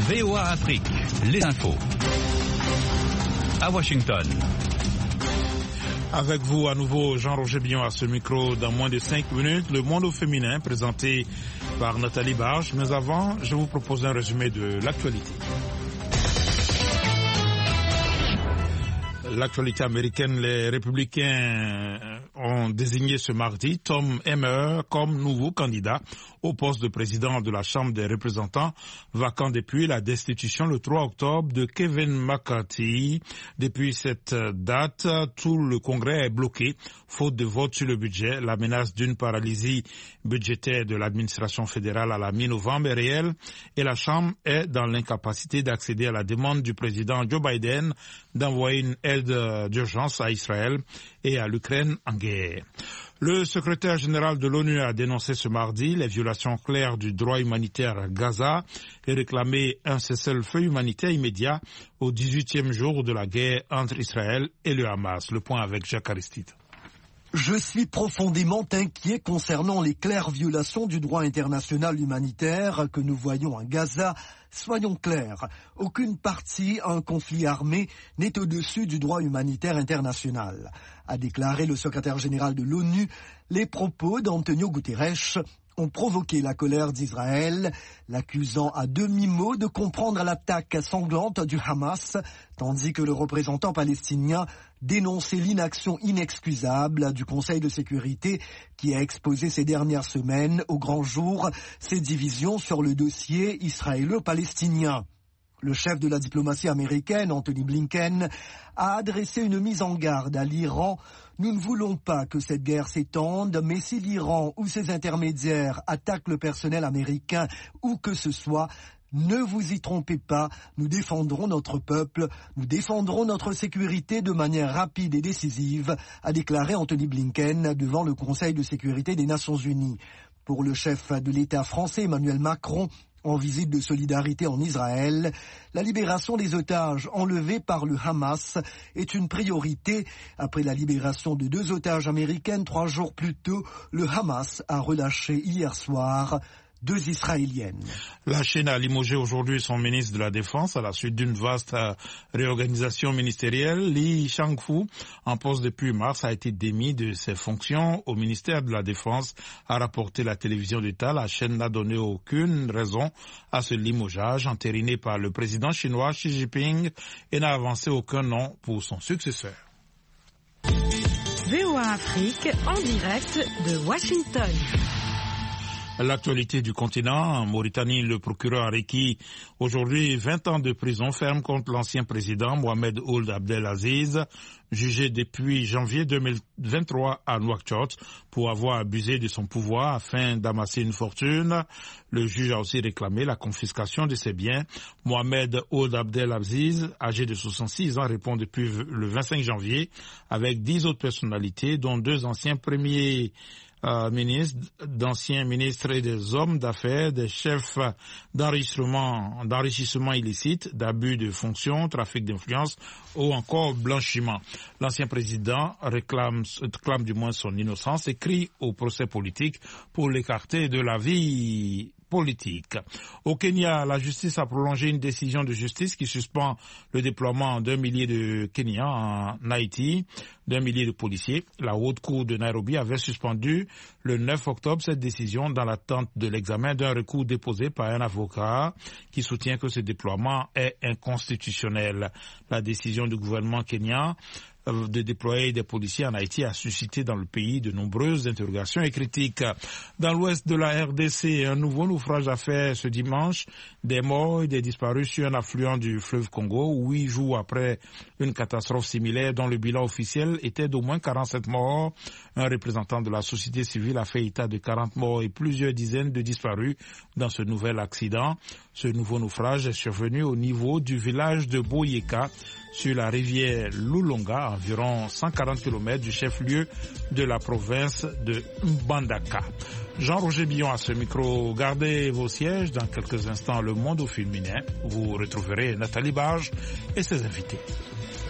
VOA Afrique, les infos. À Washington. Avec vous à nouveau, Jean-Roger Billon à ce micro dans moins de 5 minutes. Le monde au féminin présenté par Nathalie Barge. Mais avant, je vous propose un résumé de l'actualité. L'actualité américaine, les républicains ont désigné ce mardi Tom Emmer comme nouveau candidat au poste de président de la Chambre des représentants, vacant depuis la destitution le 3 octobre de Kevin McCarthy. Depuis cette date, tout le Congrès est bloqué, faute de vote sur le budget. La menace d'une paralysie budgétaire de l'administration fédérale à la mi-novembre est réelle et la Chambre est dans l'incapacité d'accéder à la demande du président Joe Biden d'envoyer une aide d'urgence à Israël et à l'Ukraine en guerre. Le secrétaire général de l'ONU a dénoncé ce mardi les violations claires du droit humanitaire à Gaza et réclamé un cessez-le-feu humanitaire immédiat au 18e jour de la guerre entre Israël et le Hamas. Le point avec Jacques Aristide. Je suis profondément inquiet concernant les claires violations du droit international humanitaire que nous voyons à Gaza. Soyons clairs, aucune partie à un conflit armé n'est au-dessus du droit humanitaire international, a déclaré le secrétaire général de l'ONU. Les propos d'Antonio Guterres ont provoqué la colère d'Israël, l'accusant à demi-mot de comprendre l'attaque sanglante du Hamas, tandis que le représentant palestinien dénonçait l'inaction inexcusable du Conseil de sécurité qui a exposé ces dernières semaines au grand jour ses divisions sur le dossier israélo-palestinien. Le chef de la diplomatie américaine, Anthony Blinken, a adressé une mise en garde à l'Iran. Nous ne voulons pas que cette guerre s'étende, mais si l'Iran ou ses intermédiaires attaquent le personnel américain ou que ce soit, ne vous y trompez pas, nous défendrons notre peuple, nous défendrons notre sécurité de manière rapide et décisive, a déclaré Anthony Blinken devant le Conseil de sécurité des Nations Unies. Pour le chef de l'État français, Emmanuel Macron, en visite de solidarité en Israël, la libération des otages enlevés par le Hamas est une priorité. Après la libération de 2 otages américaines 3 jours plus tôt, le Hamas a relâché hier soir 2 Israéliennes. La Chine a limogé aujourd'hui son ministre de la Défense à la suite d'une vaste réorganisation ministérielle. Li Shangfu, en poste depuis mars, a été démis de ses fonctions au ministère de la Défense, a rapporté la télévision d'État. La chaîne n'a donné aucune raison à ce limogeage entériné par le président chinois Xi Jinping et n'a avancé aucun nom pour son successeur. VOA Afrique en direct de Washington. L'actualité du continent, en Mauritanie, le procureur a requis aujourd'hui 20 ans de prison ferme contre l'ancien président Mohamed Ould Abdelaziz, jugé depuis janvier 2023 à Nouakchott pour avoir abusé de son pouvoir afin d'amasser une fortune. Le juge a aussi réclamé la confiscation de ses biens. Mohamed Ould Abdelaziz, âgé de 66 ans, répond depuis le 25 janvier avec 10 autres personnalités, dont 2 anciens premiers ministres, d'anciens ministres et des hommes d'affaires, des chefs d'enrichissement illicite, d'abus de fonction, trafic d'influence ou encore blanchiment. L'ancien président réclame du moins son innocence et crie au procès politique pour l'écarter de la vie politique. Au Kenya, la justice a prolongé une décision de justice qui suspend le déploiement d'1 millier de Kenyans en Haïti, d'1 millier de policiers. La haute cour de Nairobi avait suspendu le 9 octobre cette décision dans l'attente de l'examen d'un recours déposé par un avocat qui soutient que ce déploiement est inconstitutionnel. La décision du gouvernement kenyan de déployer des policiers en Haïti a suscité dans le pays de nombreuses interrogations et critiques. Dans l'ouest de la RDC, un nouveau naufrage a fait ce dimanche des morts et des disparus sur un affluent du fleuve Congo, 8 jours après une catastrophe similaire dont le bilan officiel était d'au moins 47 morts. Un représentant de la société civile a fait état de 40 morts et plusieurs dizaines de disparus dans ce nouvel accident. Ce nouveau naufrage est survenu au niveau du village de Boyeka, sur la rivière Lulonga, environ 140 km du chef-lieu de la province de Mbandaka. Jean-Roger Billon à ce micro. Gardez vos sièges. Dans quelques instants, le monde au féminin. Vous retrouverez Nathalie Barge et ses invités.